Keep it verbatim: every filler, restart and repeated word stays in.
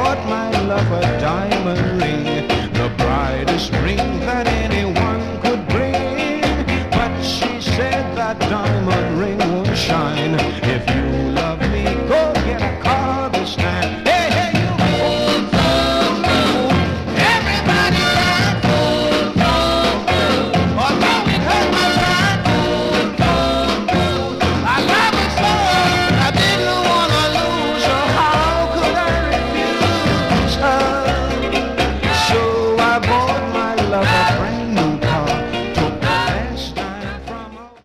bought my love a diamond ring, the brightest ring that anyone could bring. But she said that diamond